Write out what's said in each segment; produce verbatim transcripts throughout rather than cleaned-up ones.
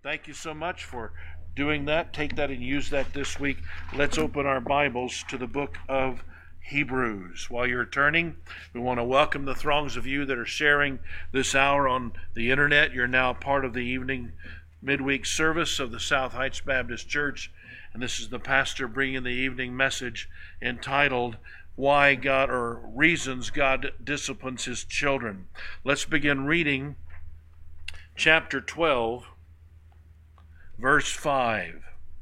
Thank you so much for doing that. Take that and use that this week. Let's open our Bibles to the book of Hebrews. While you're turning, we want to welcome the throngs of you that are sharing this hour on the internet. You're now part of the evening midweek service of the South Heights Baptist Church, and this is the pastor bringing the evening message entitled Why God or Reasons God Disciplines His Children. Let's begin reading chapter twelve, verse five.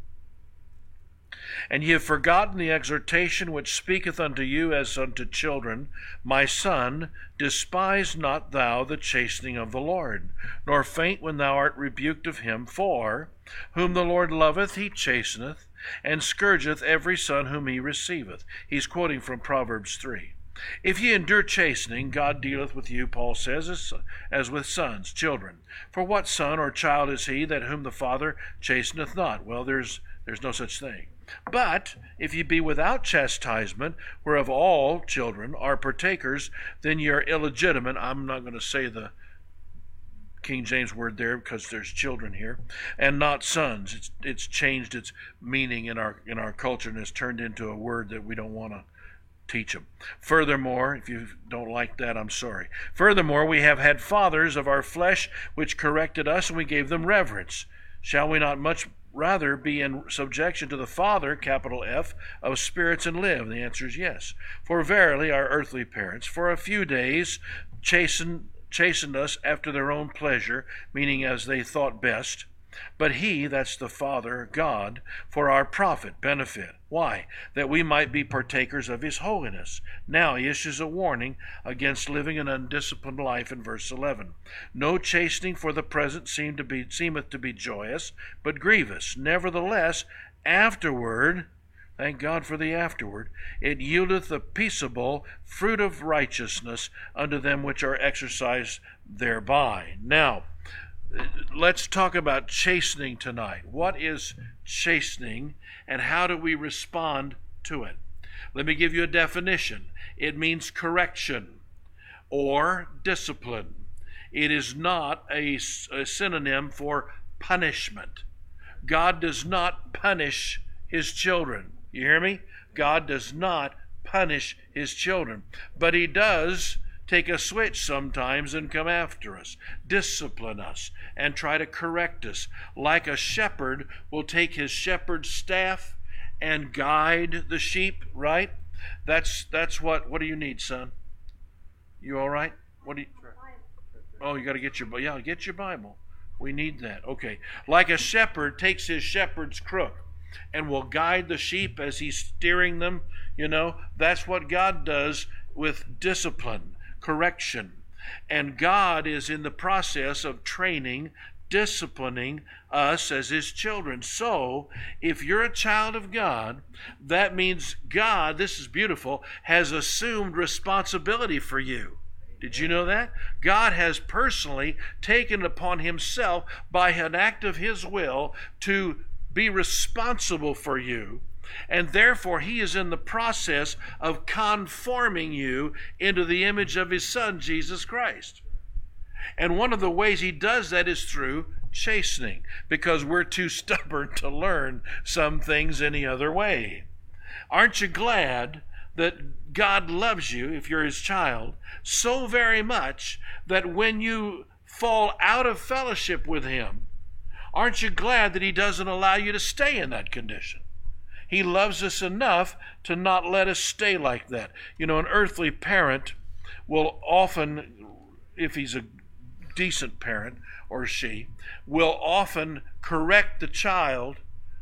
And ye have forgotten the exhortation which speaketh unto you as unto children. My son, despise not thou the chastening of the Lord, nor faint when thou art rebuked of him. For whom the Lord loveth he chasteneth, and scourgeth every son whom he receiveth. He's quoting from Proverbs three. If ye endure chastening, God dealeth with you, Paul says, as, as with sons, children. For what son or child is he that whom the Father chasteneth not? Well, there's there's no such thing. But if ye be without chastisement, whereof all children are partakers, then ye are illegitimate. I'm not going to say the King James word there because there's children here, and not sons. It's it's changed its meaning in our in our culture and has turned into a word that we don't want to teach them. Furthermore, if you don't like that, I'm sorry. Furthermore, we have had fathers of our flesh which corrected us, and we gave them reverence. Shall we not much rather be in subjection to the Father, capital F, of spirits and live? The answer is yes. For verily our earthly parents for a few days chastened, chastened us after their own pleasure, meaning as they thought best. But he, that's the Father, God, for our profit, benefit. Why? That we might be partakers of his holiness. Now he issues a warning against living an undisciplined life in verse eleven. No chastening for the present seem to be, seemeth to be joyous, but grievous. Nevertheless, afterward, thank God for the afterward, it yieldeth the peaceable fruit of righteousness unto them which are exercised thereby. Now, let's talk about chastening tonight. What is chastening, and how do we respond to it? Let me give you a definition. It means correction or discipline. It is not a, a synonym for punishment. God does not punish his children. You hear me? God does not punish his children. But he does take a switch sometimes and come after us, discipline us, and try to correct us. Like a shepherd will take his shepherd's staff and guide the sheep, right? That's that's what, what do you need, son? You all right? What do you, oh, you got to get your, yeah, get your Bible. We need that. Okay. Like a shepherd takes his shepherd's crook and will guide the sheep as he's steering them, you know, that's what God does with discipline, correction. And God is in the process of training, disciplining us as his children. So, if you're a child of God, that means God, this is beautiful, has assumed responsibility for you. Did you know that? God has personally taken upon himself by an act of his will to be responsible for you. And therefore, he is in the process of conforming you into the image of his Son, Jesus Christ. And one of the ways he does that is through chastening, because we're too stubborn to learn some things any other way. Aren't you glad that God loves you, if you're his child, so very much that when you fall out of fellowship with him, aren't you glad that he doesn't allow you to stay in that condition? He loves us enough to not let us stay like that. You know, an earthly parent will often, if he's a decent parent, or she, will often correct the child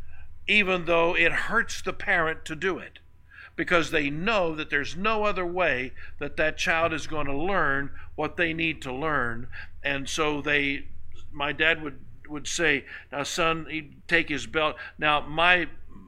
even though it hurts the parent to do it, because they know that there's no other way that that child is going to learn what they need to learn. And so they, my dad would, would say, now son, he'd take his belt. Now my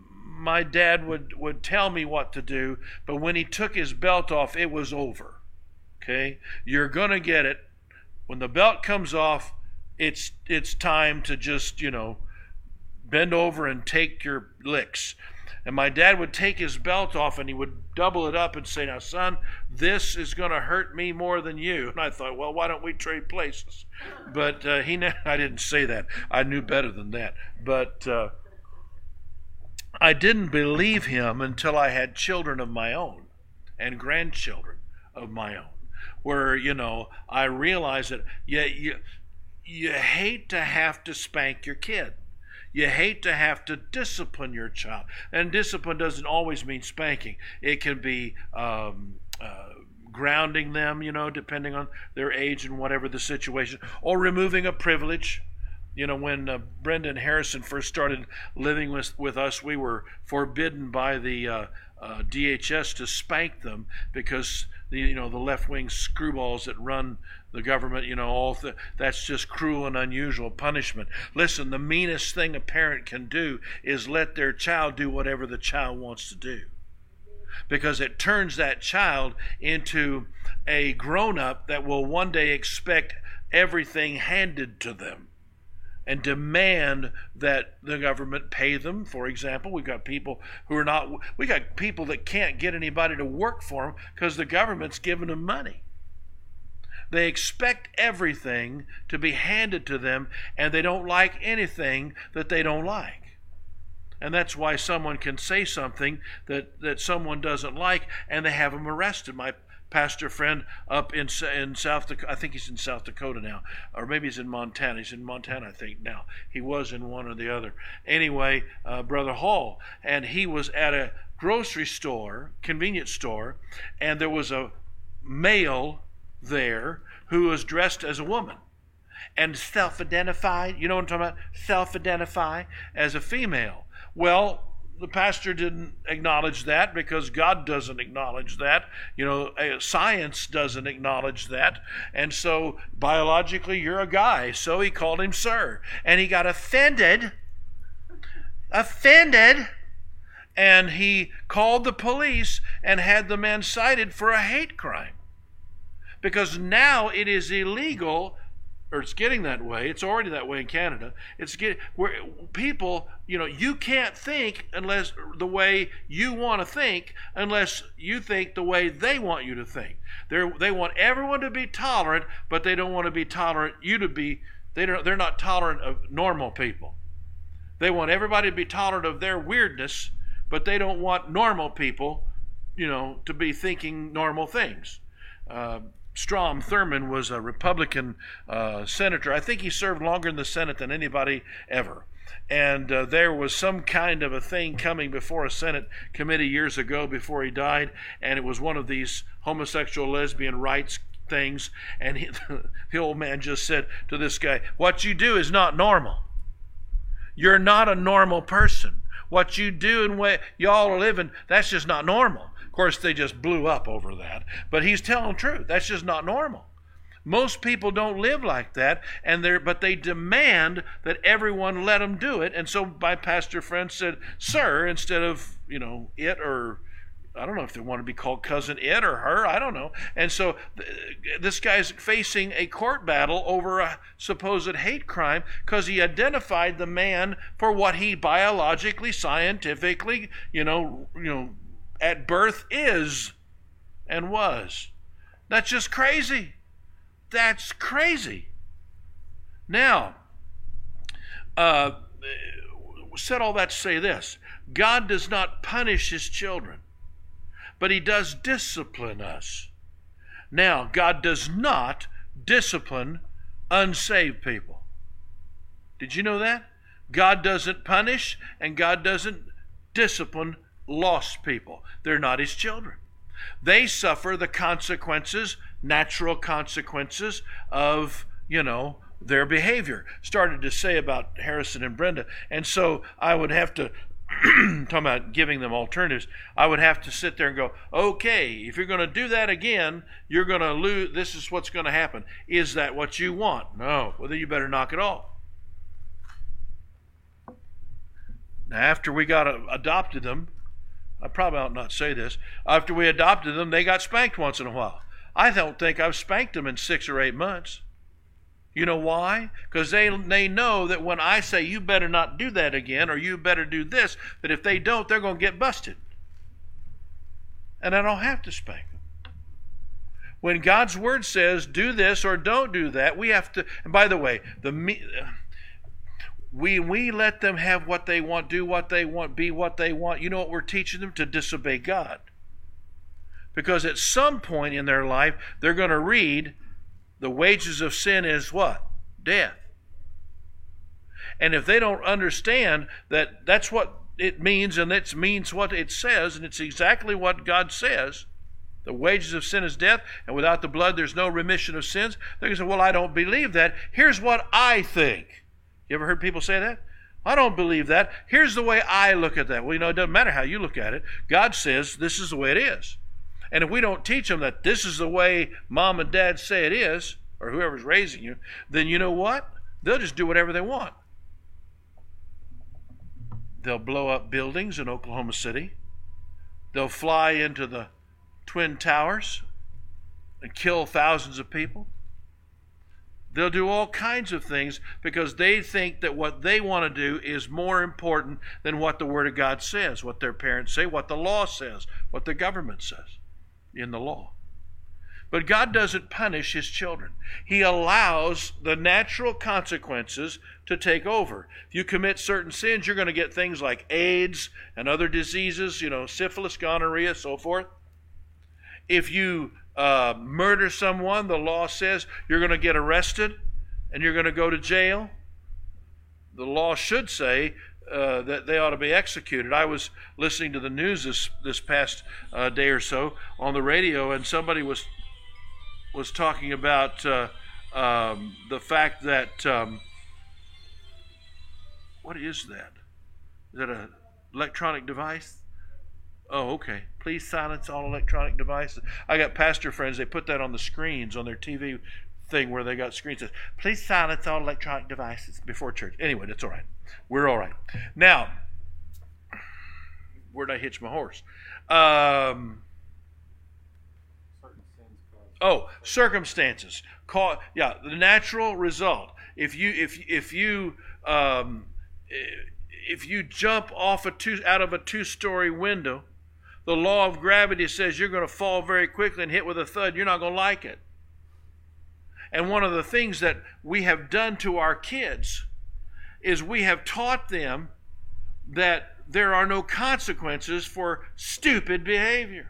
My dad would, would tell me what to do, but when he took his belt off, it was over. Okay? You're going to get it. When the belt comes off, it's it's time to just, you know, bend over and take your licks. And my dad would take his belt off and he would double it up and say, now, son, this is going to hurt me more than you. And I thought, well, why don't we trade places? But uh, he, I didn't say that. I knew better than that. But uh, I didn't believe him until I had children of my own and grandchildren of my own, where, you know, I realized that you, you, you hate to have to spank your kid. You hate to have to discipline your child. And discipline doesn't always mean spanking. It can be um, uh, grounding them, you know, depending on their age and whatever the situation, or removing a privilege. You know, when uh, Brenda and Harrison first started living with, with us, we were forbidden by the uh, uh, D H S to spank them because, the, you know, the left-wing screwballs that run the government, you know, all th- that's just cruel and unusual punishment. Listen, the meanest thing a parent can do is let their child do whatever the child wants to do, because it turns that child into a grown-up that will one day expect everything handed to them and demand that the government pay them. For example, we've got people who are not, we got people that can't get anybody to work for them because the government's giving them money. They expect everything to be handed to them, and they don't like anything that they don't like. And that's why someone can say something that, that someone doesn't like, and they have them arrested. My pastor friend up in in South Dakota, I think he's in South Dakota now, or maybe he's in Montana. He's in Montana, I think, now. He was in one or the other. Anyway, uh, Brother Hall, and he was at a grocery store, convenience store, and there was a male there who was dressed as a woman and self-identified, you know what I'm talking about? Self-identify as a female. Well, the pastor didn't acknowledge that because God doesn't acknowledge that. You know, science doesn't acknowledge that. And so biologically, you're a guy. So he called him sir. And he got offended. Offended. And he called the police and had the man cited for a hate crime. Because now it is illegal, or it's getting that way. It's already that way in Canada. It's get, where people, you know, you can't think unless the way you want to think, unless you think the way they want you to think. They they want everyone to be tolerant, but they don't want to be tolerant. You to be they don't. They're not tolerant of normal people. They want everybody to be tolerant of their weirdness, but they don't want normal people, you know, to be thinking normal things. Uh, Strom Thurmond was a Republican uh, senator. I think he served longer in the Senate than anybody ever. And uh, there was some kind of a thing coming before a Senate committee years ago before he died, and it was one of these homosexual lesbian rights things. And he, the old man just said to this guy, "What you do is not normal. You're not a normal person. What you do and what y'all are living, that's just not normal." Of course, they just blew up over that. But he's telling the truth. That's just not normal. Most people don't live like that, and they're, but they demand that everyone let them do it. And so my pastor friend said, sir, instead of, you know, it, or I don't know if they want to be called cousin it or her, I don't know. And so th- this guy's facing a court battle over a supposed hate crime because he identified the man for what he biologically, scientifically, you know, you know, at birth is and was. That's just crazy. That's crazy. Now, uh, said all that to say this. God does not punish his children, but he does discipline us. Now, God does not discipline unsaved people. Did you know that? God doesn't punish and God doesn't discipline lost people. They're not his children. They suffer the consequences, natural consequences of, you know, their behavior. Started to say about Harrison and Brenda. And so I would have to, talking about giving them alternatives, I would have to sit there and go, okay, if you're going to do that again, you're going to lose, this is what's going to happen. Is that what you want? No. Well, then you better knock it off. Now, after we got uh, adopted them, I probably ought not say this. After we adopted them, they got spanked once in a while. I don't think I've spanked them in six or eight months. You know why? Because they, they know that when I say you better not do that again or you better do this, that if they don't, they're going to get busted. And I don't have to spank them. When God's Word says do this or don't do that, we have to, and by the way, the we we let them have what they want, do what they want, be what they want. You know what we're teaching them? To disobey God. Because at some point in their life, they're going to read the wages of sin is what? Death. And if they don't understand that that's what it means and it means what it says, and it's exactly what God says, the wages of sin is death, and without the blood there's no remission of sins, they're going to say, well, I don't believe that. Here's what I think. You ever heard people say that? I don't believe that. Here's the way I look at that. Well, you know, it doesn't matter how you look at it. God says this is the way it is. And if we don't teach them that this is the way mom and dad say it is, or whoever's raising you, then you know what? They'll just do whatever they want. They'll blow up buildings in Oklahoma City. They'll fly into the Twin Towers and kill thousands of people. They'll do all kinds of things because they think that what they want to do is more important than what the Word of God says, what their parents say, what the law says, what the government says in the law. But God doesn't punish His children. He allows the natural consequences to take over. If you commit certain sins, you're going to get things like AIDS and other diseases, you know, syphilis, gonorrhea, so forth. If you uh, murder someone, the law says you're going to get arrested and you're going to go to jail. The law should say uh, that they ought to be executed. I was listening to the news this, this past uh, day or so on the radio, and somebody was was talking about uh, um, the fact that, um, what is that? Is that an electronic device? Oh, okay. Please silence all electronic devices. I got pastor friends, they put that on the screens on their T V thing where they got screens that says, please silence all electronic devices before church. Anyway, that's all right. We're all right. Now, where'd I hitch my horse? Um... Oh, circumstances. Call, yeah, the natural result. If you if if you um, if you jump off a two out of a two-story window, the law of gravity says you're going to fall very quickly and hit with a thud. You're not going to like it. And one of the things that we have done to our kids is we have taught them that there are no consequences for stupid behavior.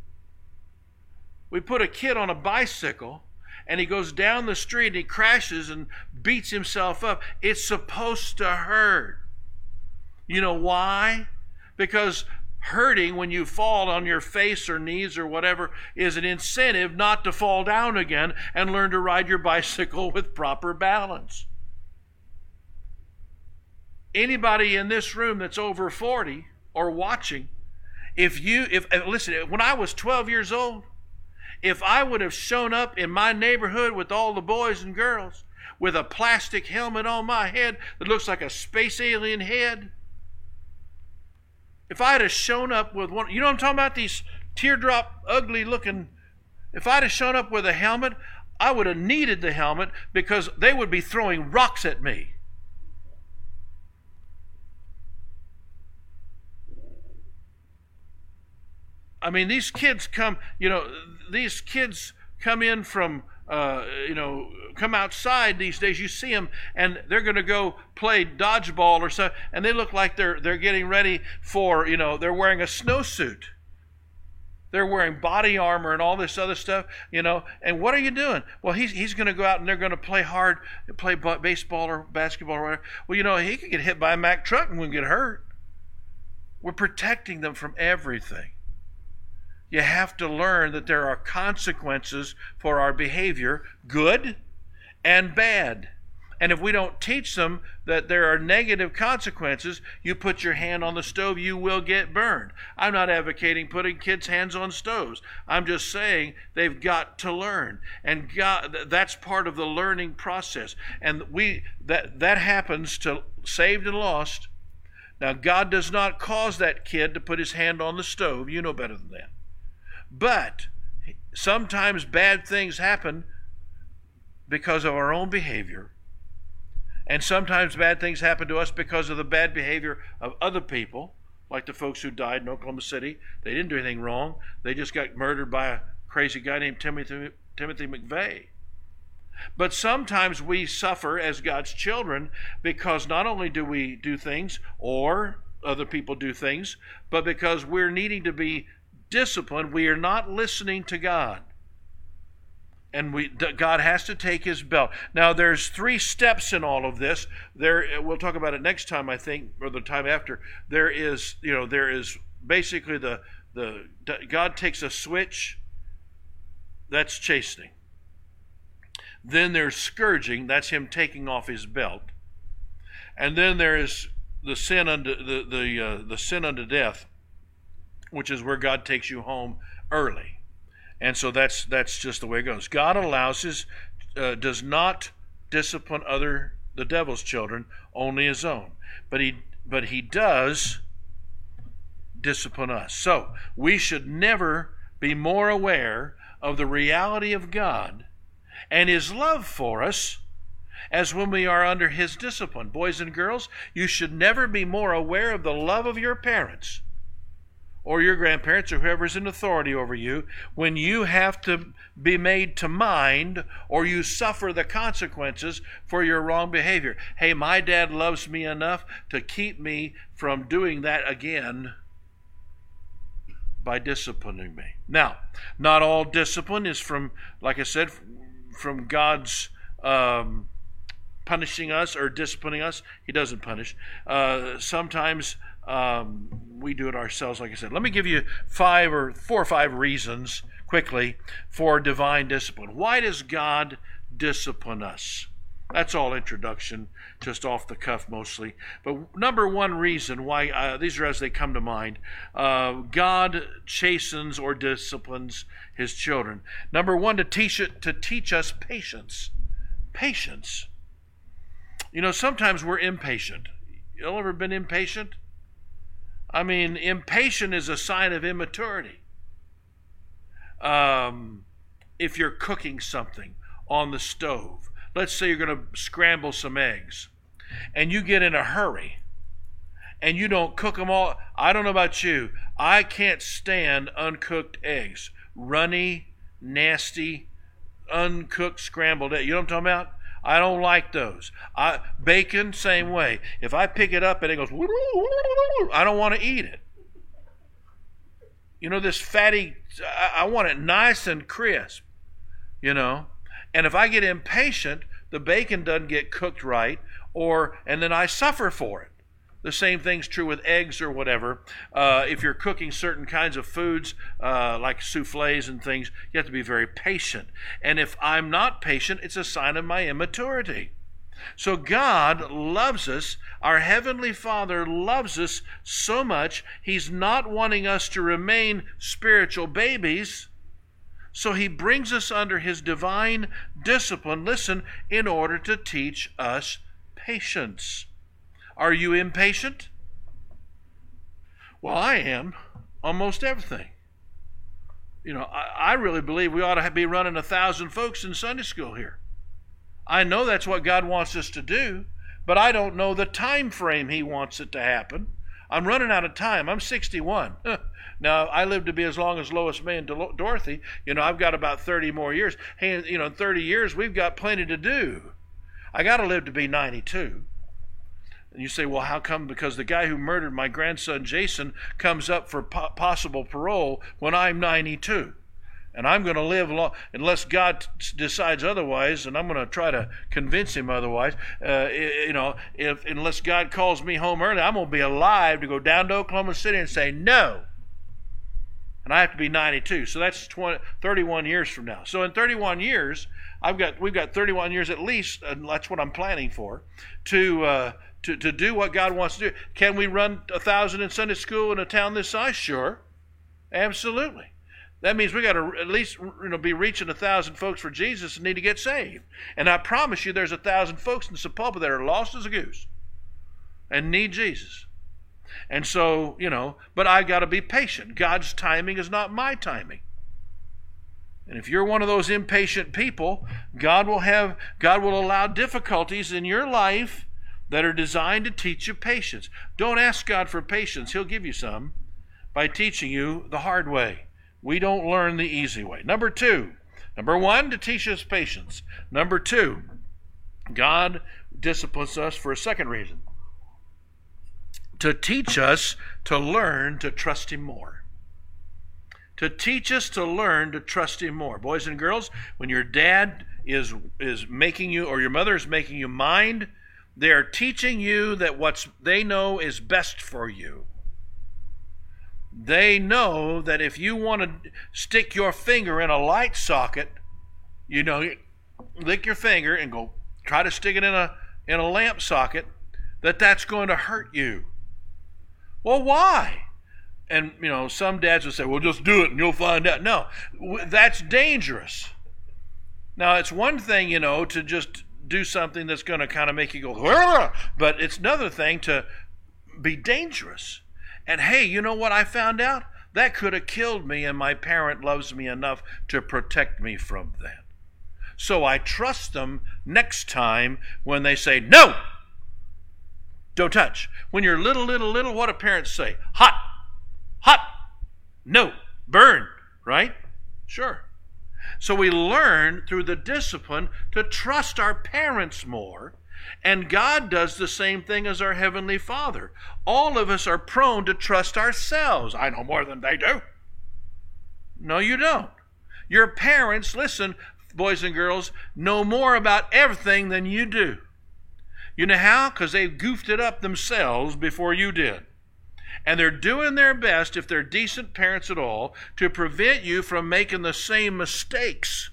We put a kid on a bicycle and he goes down the street and he crashes and beats himself up. It's supposed to hurt. You know why? Because hurting when you fall on your face or knees or whatever is an incentive not to fall down again and learn to ride your bicycle with proper balance. Anybody in this room that's over forty or watching, if you, if listen, when I was twelve years old, if I would have shown up in my neighborhood with all the boys and girls with a plastic helmet on my head that looks like a space alien head, if I'd have shown up with one, you know what I'm talking about, these teardrop, ugly looking, if I'd have shown up with a helmet, I would have needed the helmet because they would be throwing rocks at me. I mean, these kids come, you know, these kids come in from, uh, you know, come outside these days. You see them, and they're going to go play dodgeball or something, and they look like they're they're getting ready for, you know, they're wearing a snowsuit. They're wearing body armor and all this other stuff, you know. And what are you doing? Well, he's he's going to go out and they're going to play hard, play baseball or basketball or whatever. Well, you know, he could get hit by a Mack truck and wouldn't get hurt. We're protecting them from everything. You have to learn that there are consequences for our behavior, good and bad. And if we don't teach them that there are negative consequences, you put your hand on the stove, you will get burned. I'm not advocating putting kids' hands on stoves. I'm just saying they've got to learn. And God, that's part of the learning process. And we that, that happens to saved and lost. Now, God does not cause that kid to put his hand on the stove. You know better than that. But sometimes bad things happen because of our own behavior. And sometimes bad things happen to us because of the bad behavior of other people, like the folks who died in Oklahoma City. They didn't do anything wrong. They just got murdered by a crazy guy named Timothy, Timothy McVeigh. But sometimes we suffer as God's children because not only do we do things or other people do things, but because we're needing to be disciplined, we are not listening to God. And we, God has to take his belt. Now, there's three steps in all of this. There, we'll talk about it next time, I think, or the time after. There is, you know, there is basically the the God takes a switch. That's chastening. Then there's scourging. That's him taking off his belt. And then there is the sin unto the the uh, the sin unto death, which is where God takes you home early. And so that's that's just the way it goes. God allows his, uh, does not discipline other the devil's children, only his own. But he but he does discipline us. So we should never be more aware of the reality of God and his love for us as when we are under his discipline. Boys and girls, you should never be more aware of the love of your parents or your grandparents, or whoever's in authority over you, when you have to be made to mind or you suffer the consequences for your wrong behavior. Hey, my dad loves me enough to keep me from doing that again by disciplining me. Now, not all discipline is from, like I said, from God's um, punishing us or disciplining us. He doesn't punish. Uh, sometimes Um, we do it ourselves, like I said. Let me give you five or four or five reasons quickly for divine discipline. Why does God discipline us? That's all introduction, just off the cuff mostly. But number one reason why, uh, these are as they come to mind, uh, God chastens or disciplines his children. Number one, to teach it, to teach us patience. Patience. You know, sometimes we're impatient. You ever been impatient? I mean, impatient is a sign of immaturity. Um, if you're cooking something on the stove, let's say you're going to scramble some eggs, and you get in a hurry, and you don't cook them all. I don't know about you. I can't stand uncooked eggs. Runny, nasty, uncooked scrambled eggs. You know what I'm talking about? I don't like those. I, bacon, same way. If I pick it up and it goes, I don't want to eat it. You know, this fatty, I, I want it nice and crisp, you know. And if I get impatient, the bacon doesn't get cooked right, or and then I suffer for it. The same thing's true with eggs or whatever. Uh, if you're cooking certain kinds of foods, uh, like souffles and things, you have to be very patient. And if I'm not patient, it's a sign of my immaturity. So God loves us. Our Heavenly Father loves us so much, he's not wanting us to remain spiritual babies. So he brings us under his divine discipline, listen, in order to teach us patience. Are you impatient? Well, I am. Almost everything. You know, I, I really believe we ought to be running a thousand folks in Sunday school here. I know that's what God wants us to do, but I don't know the time frame he wants it to happen. I'm running out of time. I'm sixty-one. Now, I live to be as long as Lois May and Dorothy. You know, I've got about thirty more years. Hey, you know, in thirty years, we've got plenty to do. I got to live to be ninety-two. And you say, well, how come? Because the guy who murdered my grandson Jason comes up for po- possible parole when I'm ninety-two. And I'm going to live long, unless God t- decides otherwise, and I'm going to try to convince him otherwise. Uh, you know, if unless God calls me home early, I'm going to be alive to go down to Oklahoma City and say no. And I have to be ninety-two. So that's twenty, thirty-one years from now. So in thirty-one years, I've got we've got thirty-one years at least, and that's what I'm planning for, to uh, to to do what God wants to do. Can we run a thousand in Sunday school in a town this size? Sure, absolutely. That means we got to at least, you know, be reaching a thousand folks for Jesus and need to get saved. And I promise you, there's a thousand folks in Sapulpa that are lost as a goose and need Jesus. And so, you know, but I got to be patient. God's timing is not my timing. And if you're one of those impatient people, God will have God will allow difficulties in your life that are designed to teach you patience. Don't ask God for patience. He'll give you some by teaching you the hard way. We don't learn the easy way. Number two, number one, to teach us patience. Number two, God disciplines us for a second reason. To teach us to learn to trust Him more. To teach us to learn to trust Him more. Boys and girls, when your dad is, is making you, or your mother is making you mind, they are teaching you that what they know is best for you. They know that if you want to stick your finger in a light socket, you know, lick your finger and go try to stick it in a in a lamp socket, that that's going to hurt you. Well, why? And, you know, some dads will say, well, just do it and you'll find out. No, that's dangerous. Now, it's one thing, you know, to just do something that's going to kind of make you go, Argh! But it's another thing to be dangerous. And hey, you know what I found out? That could have killed me, and my parent loves me enough to protect me from that. So I trust them next time when they say, no, don't touch. When you're little, little, little, what do parents say? Hot, hot, no, burn, right? Sure. So we learn through the discipline to trust our parents more, and God does the same thing as our Heavenly Father. All of us are prone to trust ourselves. I know more than they do. No, you don't. Your parents, listen, boys and girls, know more about everything than you do. You know how? Because they goofed it up themselves before you did. And they're doing their best, if they're decent parents at all, to prevent you from making the same mistakes.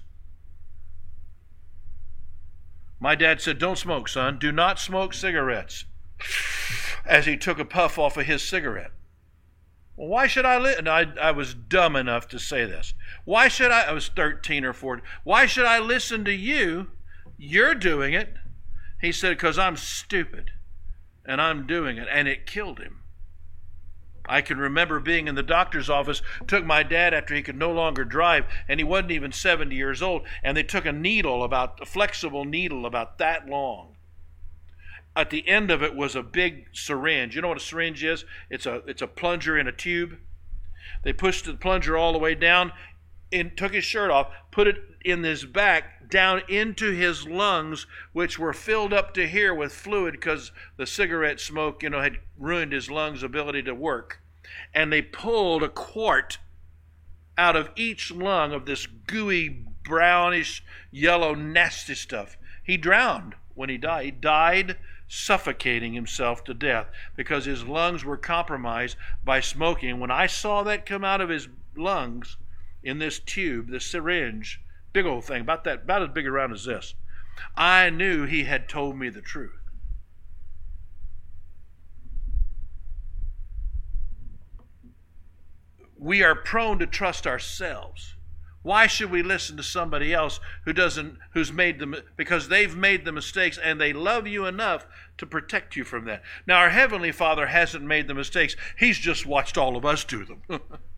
My dad said, don't smoke, son. Do not smoke cigarettes. As he took a puff off of his cigarette. Well, why should I listen? I, I was dumb enough to say this. Why should I? I was thirteen or fourteen. Why should I listen to you? You're doing it. He said, because I'm stupid. And I'm doing it. And it killed him. I can remember being in the doctor's office, took my dad after he could no longer drive, and he wasn't even seventy years old, and they took a needle, about a flexible needle about that long. At the end of it was a big syringe. You know what a syringe is? It's a it's a plunger in a tube. They pushed the plunger all the way down, and took his shirt off, put it in his back, down into his lungs, which were filled up to here with fluid because the cigarette smoke, you know, had ruined his lungs' ability to work. And they pulled a quart out of each lung of this gooey, brownish, yellow, nasty stuff. He drowned when he died. He died suffocating himself to death because his lungs were compromised by smoking. When I saw that come out of his lungs in this tube, this syringe, big old thing, about that, about as big around as this, I knew he had told me the truth. We are prone to trust ourselves. Why should we listen to somebody else who doesn't, who's made them, because they've made the mistakes and they love you enough to protect you from that. Now, our Heavenly Father hasn't made the mistakes. He's just watched all of us do them.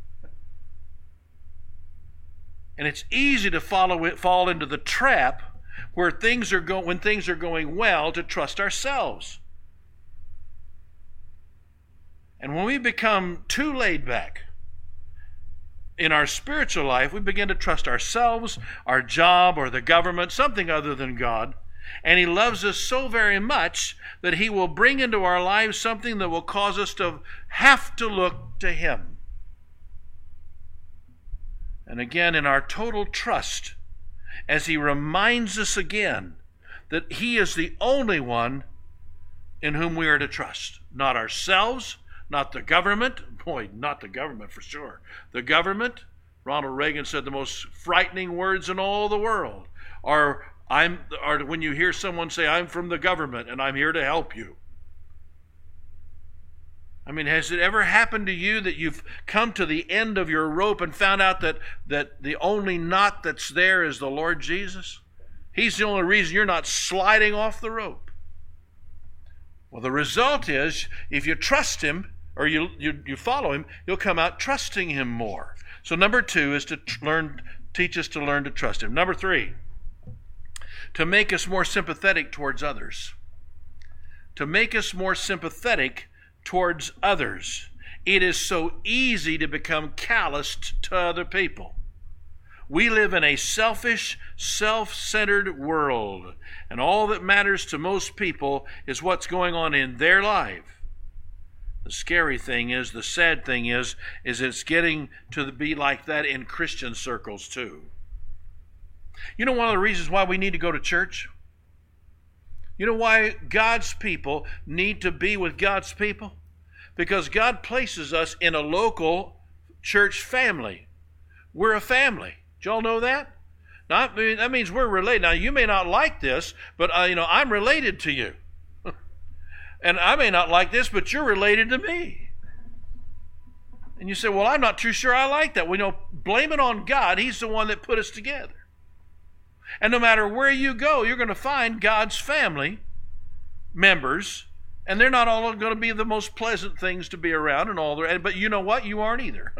And it's easy to follow it, fall into the trap where things are go, when things are going well, to trust ourselves. And when we become too laid back in our spiritual life, we begin to trust ourselves, our job, or the government, something other than God. And He loves us so very much that He will bring into our lives something that will cause us to have to look to Him. And again, in our total trust, as He reminds us again that He is the only one in whom we are to trust. Not ourselves, not the government. Boy, not the government for sure. The government, Ronald Reagan said the most frightening words in all the world are, I'm, are when you hear someone say, I'm from the government and I'm here to help you. I mean, has it ever happened to you that you've come to the end of your rope and found out that, that the only knot that's there is the Lord Jesus? He's the only reason you're not sliding off the rope. Well, the result is, if you trust Him, or you, you, you follow Him, you'll come out trusting Him more. So number two is to tr- learn teach us to learn to trust him. Number three, to make us more sympathetic towards others. To make us more sympathetic towards others. It is so easy to become calloused to other people. We live in a selfish, self-centered world, and all that matters to most people is what's going on in their life. The scary thing is, the sad thing is, is it's getting to be like that in Christian circles too. You know one of the reasons why we need to go to church? You know why God's people need to be with God's people? Because God places us in a local church family. We're a family. Do y'all know that? Now, that means we're related. Now, you may not like this, but uh, you know, I'm related to you. And I may not like this, but you're related to me. And you say, well, I'm not too sure I like that. Well, you know, blame it on God. He's the one that put us together. And no matter where you go, you're going to find God's family members, and they're not all going to be the most pleasant things to be around and all that. But you know what? You aren't either.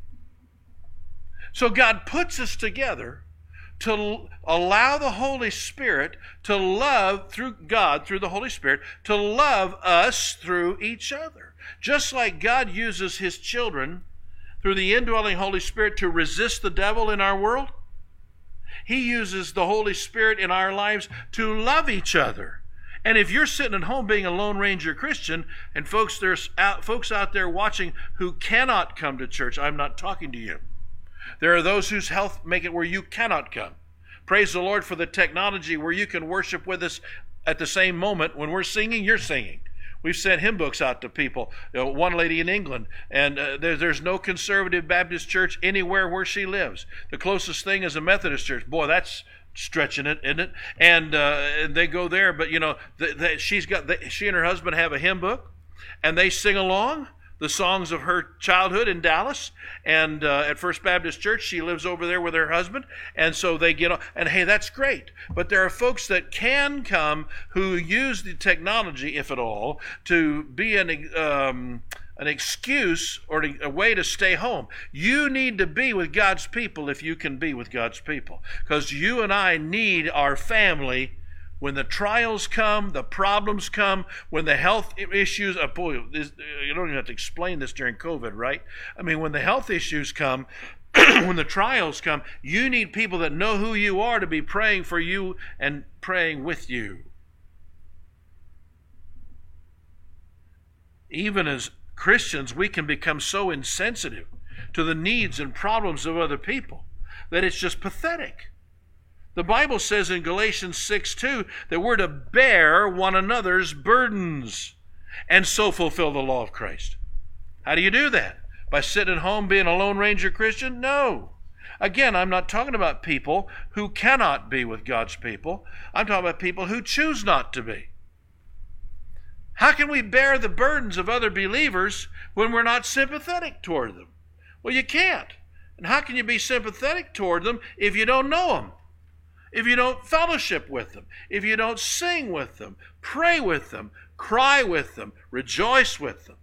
So God puts us together to allow the Holy Spirit to love through God, through the Holy Spirit, to love us through each other. Just like God uses his children through the indwelling Holy Spirit to resist the devil in our world, he uses the Holy Spirit in our lives to love each other. And if you're sitting at home being a Lone Ranger Christian, and folks, there's out, folks out there watching who cannot come to church, I'm not talking to you. There are those whose health make it where you cannot come. Praise the Lord for the technology where you can worship with us at the same moment. When we're singing, you're singing. We've sent hymn books out to people. You know, one lady in England, and uh, there, there's no conservative Baptist church anywhere where she lives. The closest thing is a Methodist church. Boy, that's stretching it, isn't it? And, uh, and they go there, but you know, the, the, she's got the, she and her husband have a hymn book, and they sing along the songs of her childhood in Dallas, and uh, at First Baptist Church, she lives over there with her husband, and so they get on, and hey, that's great. But there are folks that can come who use the technology, if at all, to be an um, an excuse or a way to stay home. You need to be with God's people if you can be with God's people, because you and I need our family. When the trials come, the problems come, when the health issues, uh, boy, this, you don't even have to explain this during COVID, right? I mean, when the health issues come, when the trials come, you need people that know who you are to be praying for you and praying with you. Even as Christians, we can become so insensitive to the needs and problems of other people that it's just pathetic. The Bible says in Galatians six two that we're to bear one another's burdens and so fulfill the law of Christ. How do you do that? By sitting at home being a Lone Ranger Christian? No. Again, I'm not talking about people who cannot be with God's people. I'm talking about people who choose not to be. How can we bear the burdens of other believers when we're not sympathetic toward them? Well, you can't. And how can you be sympathetic toward them if you don't know them? If you don't fellowship with them, if you don't sing with them, pray with them, cry with them, rejoice with them.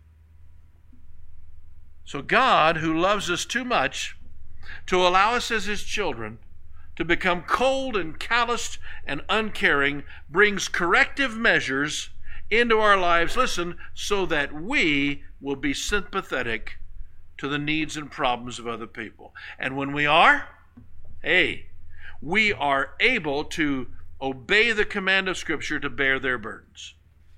So God, who loves us too much to allow us as his children to become cold and calloused and uncaring, brings corrective measures into our lives, listen, so that we will be sympathetic to the needs and problems of other people. And when we are, hey, we are able to obey the command of Scripture to bear their burdens.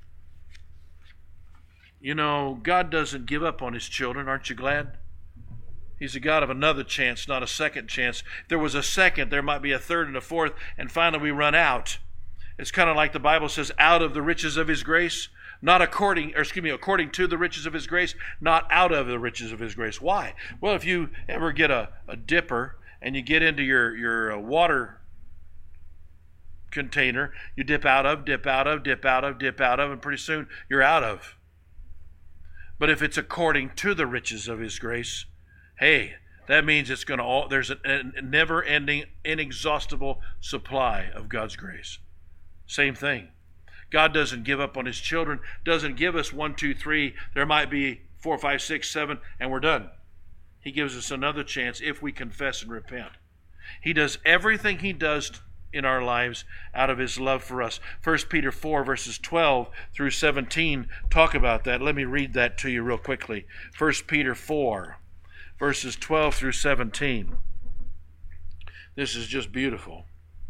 You know, God doesn't give up on his children. Aren't you glad? He's a God of another chance, not a second chance. If there was a second, there might be a third and a fourth, and finally we run out. It's kind of like the Bible says, out of the riches of his grace, not according, or excuse me, according to the riches of his grace, not out of the riches of his grace. Why? Well, if you ever get a, a dipper, and you get into your, your water container, you dip out of, dip out of, dip out of, dip out of, and pretty soon you're out of. But if it's according to the riches of his grace, hey, that means it's going to all, there's a, a never-ending, inexhaustible supply of God's grace. Same thing. God doesn't give up on his children, doesn't give us one, two, three, there might be four, five, six, seven, and we're done. He gives us another chance if we confess and repent. He does everything he does in our lives out of his love for us. First Peter four, verses twelve through seventeen talk about that. Let me read that to you real quickly. First Peter four, verses twelve through seventeen. This is just beautiful.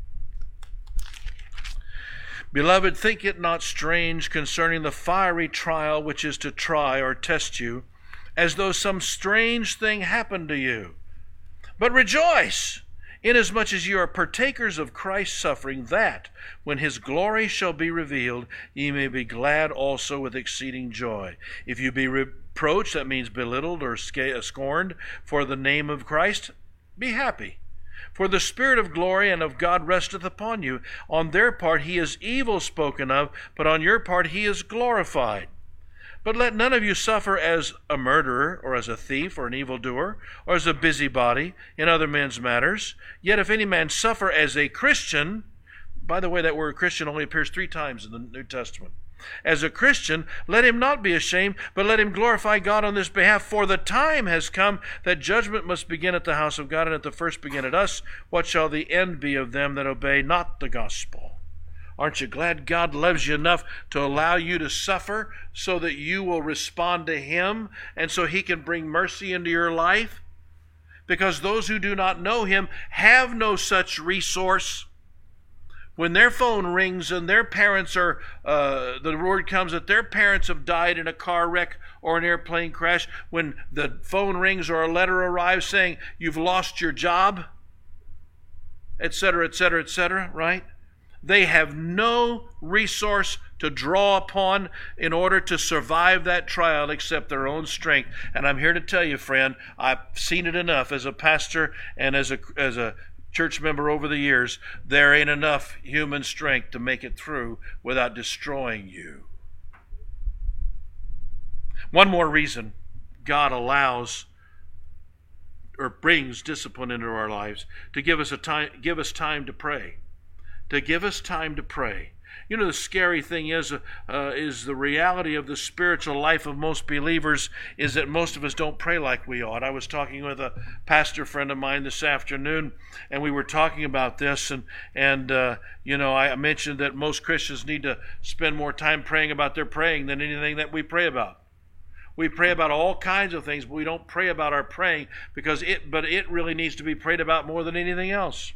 Beloved, think it not strange concerning the fiery trial which is to try or test you, as though some strange thing happened to you. But rejoice, inasmuch as you are partakers of Christ's suffering, that, when his glory shall be revealed, ye may be glad also with exceeding joy. If you be reproached, that means belittled or scorned, for the name of Christ, be happy. For the Spirit of glory and of God resteth upon you. On their part he is evil spoken of, but on your part he is glorified. But let none of you suffer as a murderer, or as a thief, or an evildoer, or as a busybody in other men's matters. Yet if any man suffer as a Christian, by the way, that word Christian only appears three times in the New Testament. As a Christian, let him not be ashamed, but let him glorify God on this behalf. For the time has come that judgment must begin at the house of God, and at the first begin at us. What shall the end be of them that obey not the gospel? Aren't you glad God loves you enough to allow you to suffer so that you will respond to him and so he can bring mercy into your life? Because those who do not know him have no such resource. When their phone rings and their parents are, uh, the word comes that their parents have died in a car wreck or an airplane crash, when the phone rings or a letter arrives saying you've lost your job, et cetera, et cetera, et cetera, right? They have no resource to draw upon in order to survive that trial except their own strength. And I'm here to tell you, friend, I've seen it enough as a pastor and as a as a church member over the years. There ain't enough human strength to make it through without destroying you. One more reason God allows or brings discipline into our lives: to give us a time, give us time to pray. To give us time to pray. You know, the scary thing is, uh, is the reality of the spiritual life of most believers is that most of us don't pray like we ought. I was talking with a pastor friend of mine this afternoon, and we were talking about this, and, and uh, you know, I mentioned that most Christians need to spend more time praying about their praying than anything that we pray about. We pray about all kinds of things, but we don't pray about our praying, because it, but it really needs to be prayed about more than anything else.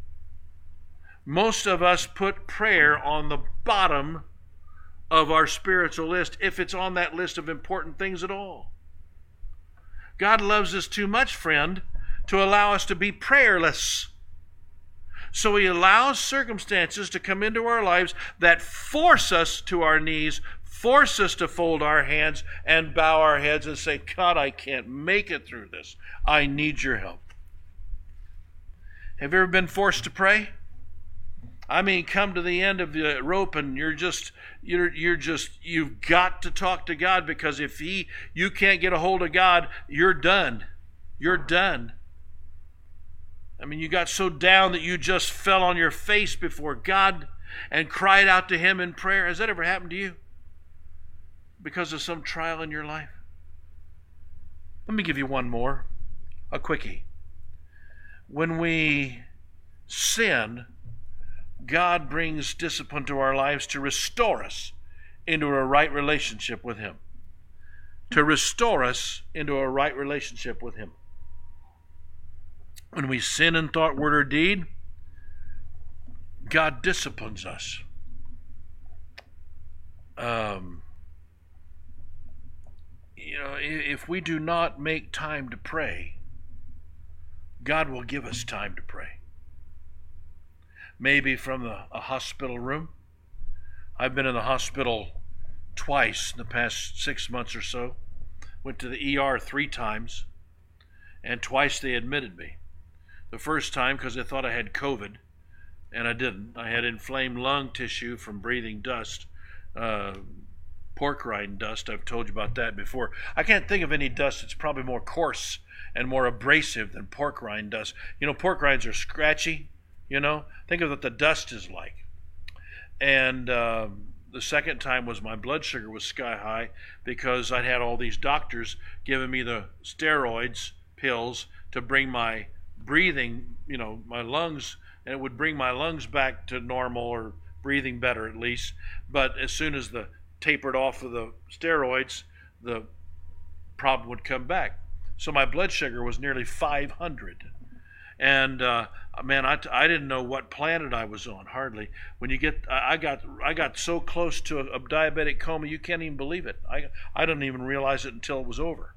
Most of us put prayer on the bottom of our spiritual list, if it's on that list of important things at all. God loves us too much, friend, to allow us to be prayerless. So he allows circumstances to come into our lives that force us to our knees, force us to fold our hands and bow our heads and say, God, I can't make it through this. I need your help. Have you ever been forced to pray? I mean, come to the end of the rope and you're just, you're, you're just, you've got to talk to God, because if he, you can't get a hold of God, you're done. You're done. I mean, you got so down that you just fell on your face before God and cried out to him in prayer. Has that ever happened to you? Because of some trial in your life? Let me give you one more, a quickie. When we sin, God brings discipline to our lives to restore us into a right relationship with him. To restore us into a right relationship with him. When we sin in thought, word, or deed, God disciplines us. Um, you know, if we do not make time to pray, God will give us time to pray. Maybe from the, a hospital room. I've been in the hospital twice in the past six months or so. Went to the E R three times, and twice they admitted me. The first time because they thought I had COVID, and I didn't. I had inflamed lung tissue from breathing dust, uh, pork rind dust. I've told you about that before. I can't think of any dust that's probably more coarse and more abrasive than pork rind dust. You know, pork rinds are scratchy. You know, think of what the dust is like. And uh, the second time was my blood sugar was sky high because I'd had all these doctors giving me the steroids pills to bring my breathing, you know, my lungs, and it would bring my lungs back to normal or breathing better at least. But as soon as the tapered off of the steroids, the problem would come back. So my blood sugar was nearly five hundred. And uh, man, I, I didn't know what planet I was on, hardly. When you get, I got I got so close to a, a diabetic coma, you can't even believe it. I, I didn't even realize it until it was over.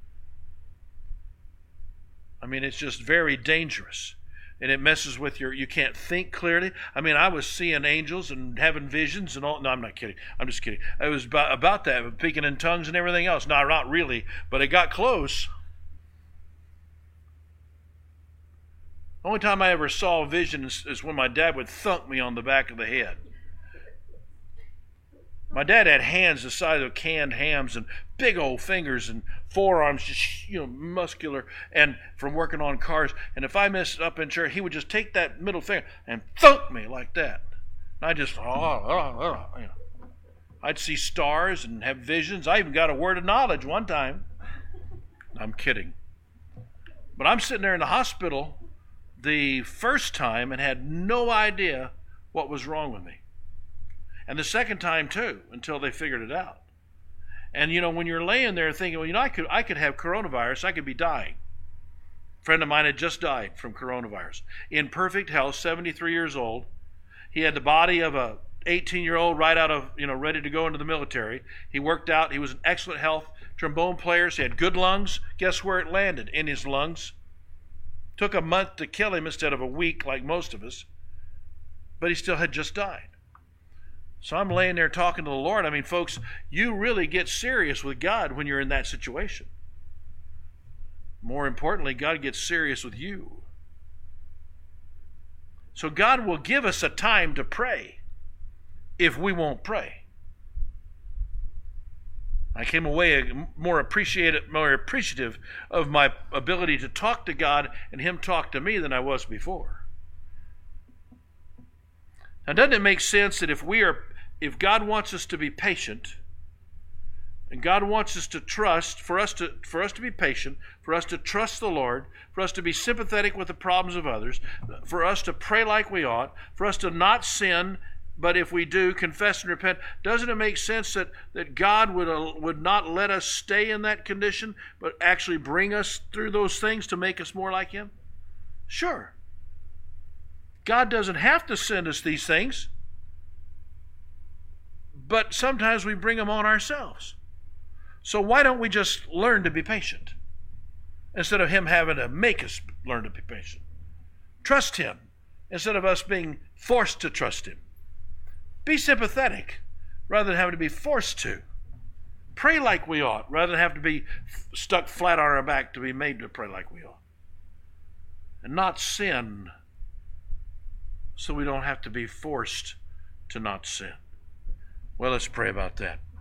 I mean, it's just very dangerous. And it messes with your, you can't think clearly. I mean, I was seeing angels and having visions and all. No, I'm not kidding. I'm just kidding. It was about, about that, speaking in tongues and everything else. No, not really, but it got close. The only time I ever saw a vision is, is when my dad would thunk me on the back of the head. My dad had hands the size of canned hams and big old fingers and forearms, just, you know, muscular, and from working on cars. And if I messed up in church, he would just take that middle finger and thunk me like that. And I just, oh, oh, oh, you know. I'd see stars and have visions. I even got a word of knowledge one time. I'm kidding. But I'm sitting there in the hospital the first time and had no idea what was wrong with me. And the second time too, until they figured it out. And you know, when you're laying there thinking, well, you know, I could I could have coronavirus, I could be dying. A friend of mine had just died from coronavirus. In perfect health, seventy-three years old. He had the body of a eighteen-year-old right out of, you know, ready to go into the military. He worked out, he was in excellent health, trombone player, he had good lungs. Guess where it landed? In his lungs. Took a month to kill him instead of a week like most of us. But he still had just died. So I'm laying there talking to the Lord. I mean, folks, you really get serious with God when you're in that situation. More importantly, God gets serious with you. So God will give us a time to pray if we won't pray. I came away more appreciative, more appreciative of my ability to talk to God and Him talk to me than I was before. Now, doesn't it make sense that if we are, if God wants us to be patient, and God wants us to trust, for us to for us to be patient, for us to trust the Lord, for us to be sympathetic with the problems of others, for us to pray like we ought, for us to not sin, but if we do, confess and repent, doesn't it make sense that, that God would, uh, would not let us stay in that condition, but actually bring us through those things to make us more like Him? Sure. God doesn't have to send us these things, but sometimes we bring them on ourselves. So why don't we just learn to be patient instead of Him having to make us learn to be patient? Trust Him instead of us being forced to trust Him. Be sympathetic rather than having to be forced to. Pray like we ought rather than have to be stuck flat on our back to be made to pray like we ought. And not sin so we don't have to be forced to not sin. Well, let's pray about that.